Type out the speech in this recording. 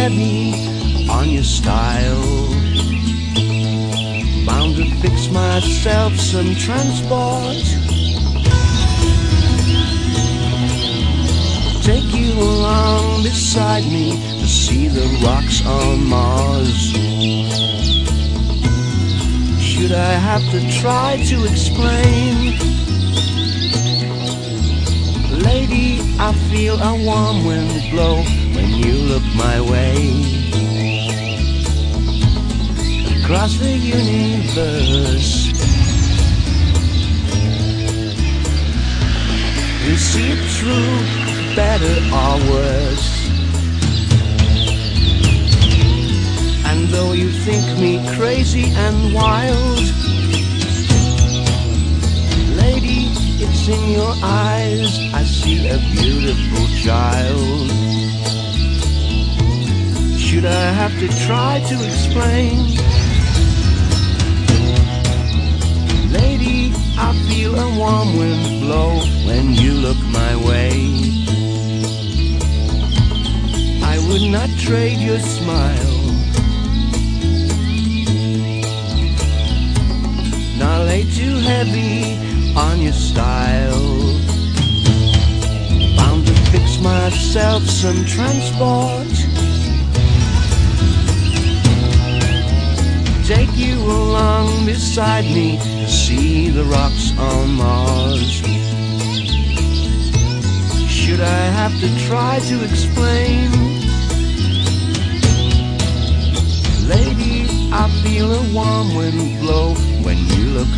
heavy on your style. Bound to fix myself some transport, take you along beside me to see the rocks on Mars. Should I have to try to explain? Lady, I feel a warm wind blow when you look my way. Across the universe, you see it through, better or worse. And though you think me crazy and wild, lady, it's in your eyes I see a beautiful child. Should I have to try to explain? Lady, I feel a warm wind blow when you look my way. I would not trade your smile, nor lay too heavy on your style. Bound to fix myself some transport, take you along beside me to see the rocks on Mars. Should I have to try to explain? Lady, I feel a warm wind blow when you look